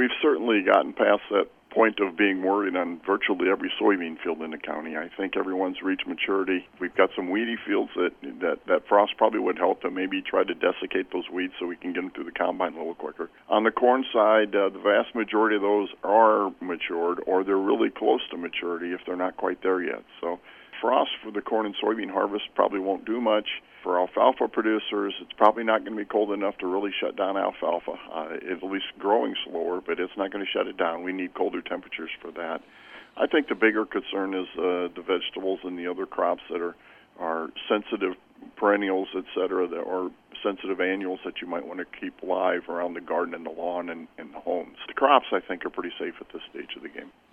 we've certainly gotten past that point of being worried on virtually every soybean field in the county. I think everyone's reached maturity. We've got some weedy fields that frost probably would help to maybe try to desiccate those weeds so we can get them through the combine a little quicker. On the corn side, the vast majority of those are matured, or they're really close to maturity if they're not quite there yet. So frost for the corn and soybean harvest probably won't do much. For alfalfa producers, it's probably not going to be cold enough to really shut down alfalfa. It's at least growing slower, but it's not going to shut it down. We need colder temperatures for that. I think the bigger concern is the vegetables and the other crops that are sensitive perennials, et cetera, or sensitive annuals that you might want to keep live around the garden and the lawn and the homes. The crops, I think, are pretty safe at this stage of the game.